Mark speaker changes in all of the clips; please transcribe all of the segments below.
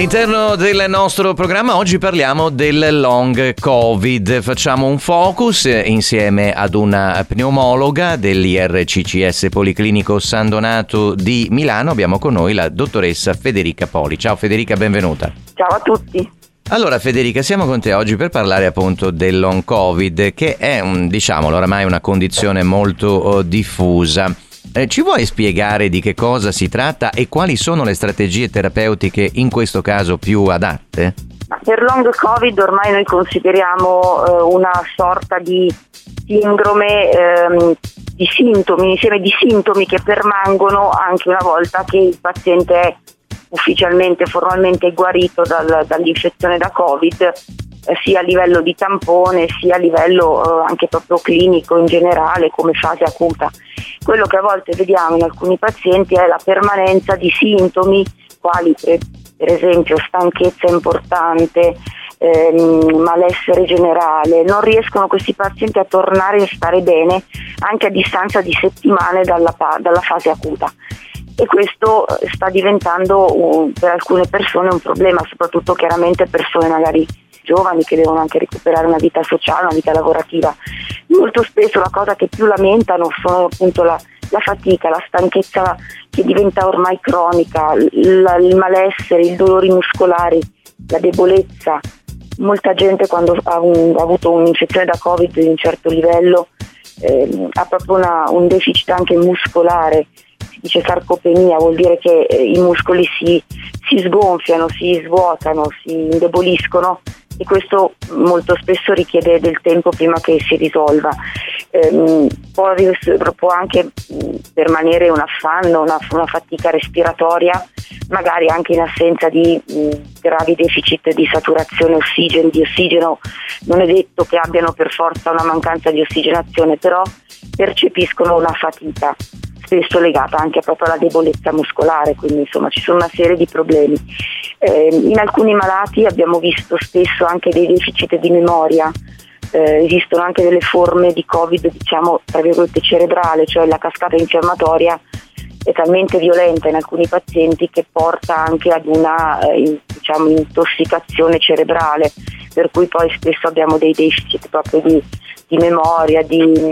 Speaker 1: All'interno del nostro programma oggi parliamo del long covid, facciamo un focus insieme ad una pneumologa dell'IRCCS Policlinico San Donato di Milano. Abbiamo con noi la dottoressa Federica Poli. Ciao Federica, benvenuta.
Speaker 2: Ciao a tutti.
Speaker 1: Allora Federica, siamo con te oggi per parlare appunto del long covid, che è diciamolo oramai una condizione molto diffusa. Ci vuoi spiegare di che cosa si tratta e quali sono le strategie terapeutiche in questo caso più adatte?
Speaker 2: Per long covid ormai noi consideriamo una sorta di sindrome di sintomi, insieme di sintomi che permangono anche una volta che il paziente è ufficialmente, formalmente guarito dall'infezione da Covid, sia a livello di tampone sia a livello anche proprio clinico in generale come fase acuta. Quello che a volte vediamo in alcuni pazienti è la permanenza di sintomi quali per esempio stanchezza importante, malessere generale. Non riescono questi pazienti a tornare a stare bene anche a distanza di settimane dalla fase acuta. E questo sta diventando per alcune persone un problema, soprattutto chiaramente persone magari giovani che devono anche recuperare una vita sociale, una vita lavorativa. Molto spesso la cosa che più lamentano sono appunto la fatica, la stanchezza che diventa ormai cronica, il malessere, i dolori muscolari, la debolezza. Molta gente quando ha avuto un'infezione da Covid di un certo livello ha proprio un deficit anche muscolare. Si dice sarcopenia, vuol dire che i muscoli si sgonfiano, si svuotano, si indeboliscono e questo molto spesso richiede del tempo prima che si risolva. Può anche permanere un affanno, una fatica respiratoria, magari anche in assenza di gravi deficit di saturazione di ossigeno. Non è detto che abbiano per forza una mancanza di ossigenazione, però percepiscono una fatica spesso legata anche proprio alla debolezza muscolare, quindi insomma ci sono una serie di problemi. In alcuni malati abbiamo visto spesso anche dei deficit di memoria, esistono anche delle forme di Covid, diciamo tra virgolette cerebrale, cioè la cascata infiammatoria è talmente violenta in alcuni pazienti che porta anche ad una intossicazione cerebrale, per cui poi spesso abbiamo dei deficit proprio di memoria,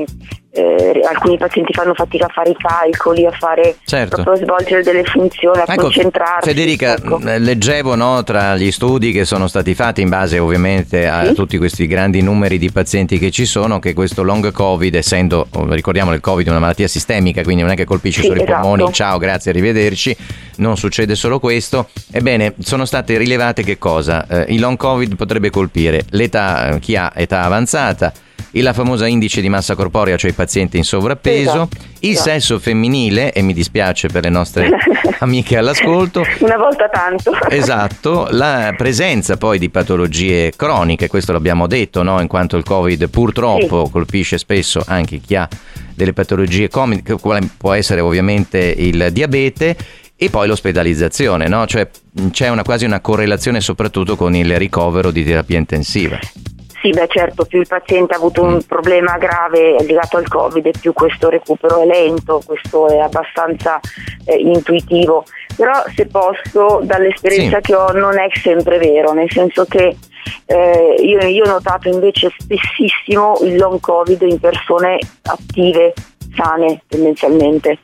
Speaker 2: alcuni pazienti fanno fatica a fare i calcoli, a fare proprio a svolgere delle funzioni, a concentrarsi.
Speaker 1: Federica, leggevo tra gli studi che sono stati fatti in base ovviamente a tutti questi grandi numeri di pazienti che ci sono, che questo long covid, essendo, ricordiamo, il covid è una malattia sistemica, quindi non è che colpisce solo i polmoni, ciao, grazie, arrivederci, non succede solo questo. Ebbene, sono state rilevate che cosa? Il long covid potrebbe colpire chi ha età avanzata, la famosa indice di massa corporea, cioè i pazienti in sovrappeso, il sesso femminile, e mi dispiace per le nostre amiche all'ascolto,
Speaker 2: una volta tanto,
Speaker 1: esatto, la presenza poi di patologie croniche, questo l'abbiamo detto, no? In quanto il Covid purtroppo colpisce spesso anche chi ha delle patologie croniche, quale può essere ovviamente il diabete, e poi l'ospedalizzazione, no? Cioè c'è quasi una correlazione soprattutto con il ricovero di terapia intensiva.
Speaker 2: Sì, certo, più il paziente ha avuto un problema grave legato al Covid e più questo recupero è lento, questo è abbastanza intuitivo, però se posso, dall'esperienza che ho, non è sempre vero, nel senso che io ho notato invece spessissimo il long Covid in persone attive, sane tendenzialmente.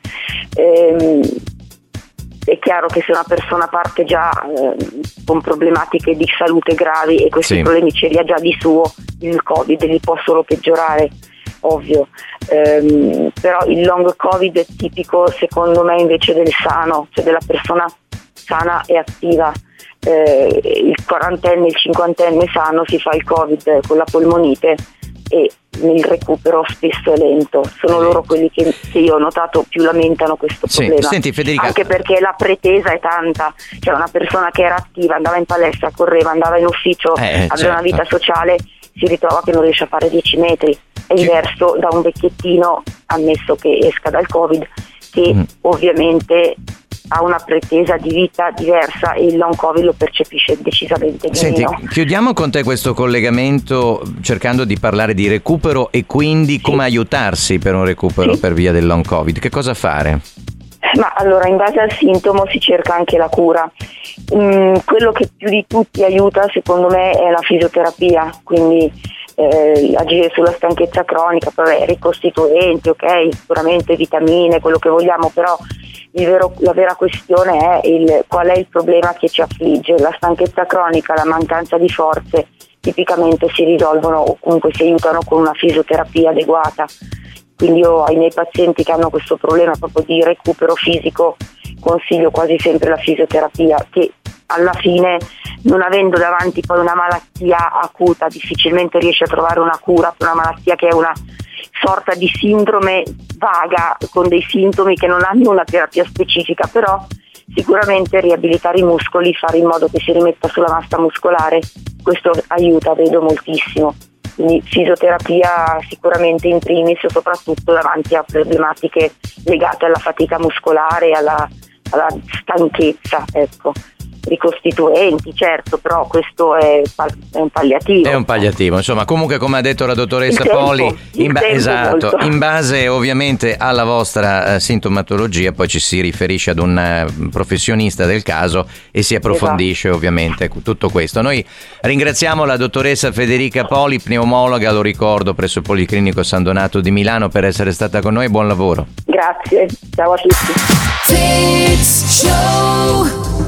Speaker 2: È chiaro che se una persona parte già con problematiche di salute gravi e questi problemi ce li ha già di suo, il Covid li può solo peggiorare, ovvio. Però il long Covid è tipico secondo me invece del sano, cioè della persona sana e attiva. Il quarantenne, il cinquantenne sano si fa il Covid con la polmonite e il recupero spesso è lento. Sono loro quelli che io ho notato più lamentano questo problema.
Speaker 1: Senti, Federica,
Speaker 2: anche perché la pretesa è tanta, cioè una persona che era attiva, andava in palestra, correva, andava in ufficio, aveva una vita sociale, si ritrova che non riesce a fare 10 metri. È diverso da un vecchiettino, ammesso che esca dal Covid, che ovviamente ha una pretesa di vita diversa e il long Covid lo percepisce decisamente di meno.
Speaker 1: Chiudiamo con te questo collegamento cercando di parlare di recupero e quindi come aiutarsi per un recupero per via del long Covid. Che cosa fare?
Speaker 2: Ma allora, in base al sintomo si cerca anche la cura. Quello che più di tutti aiuta secondo me è la fisioterapia, quindi agire sulla stanchezza cronica, ricostituenti, ok, sicuramente vitamine, quello che vogliamo, però la vera questione è qual è il problema che ci affligge. La stanchezza cronica, la mancanza di forze tipicamente si risolvono o comunque si aiutano con una fisioterapia adeguata. Quindi io ai miei pazienti che hanno questo problema proprio di recupero fisico consiglio quasi sempre la fisioterapia, che alla fine, non avendo davanti poi una malattia acuta, difficilmente riesce a trovare una cura per una malattia che è una sorta di sindrome vaga con dei sintomi che non hanno una terapia specifica, però sicuramente riabilitare i muscoli, fare in modo che si rimetta sulla massa muscolare, questo aiuta, vedo moltissimo. Quindi fisioterapia sicuramente in primis, soprattutto davanti a problematiche legate alla fatica muscolare, alla stanchezza, ecco. Ricostituenti, certo, però questo è un palliativo.
Speaker 1: È un palliativo, insomma, comunque come ha detto la dottoressa Poli,
Speaker 2: esatto,
Speaker 1: in base ovviamente alla vostra sintomatologia poi ci si riferisce ad un professionista del caso e si approfondisce ovviamente tutto questo. Noi ringraziamo la dottoressa Federica Poli, pneumologa, lo ricordo, presso il Policlinico San Donato di Milano, per essere stata con noi. Buon lavoro.
Speaker 2: Grazie, ciao a tutti.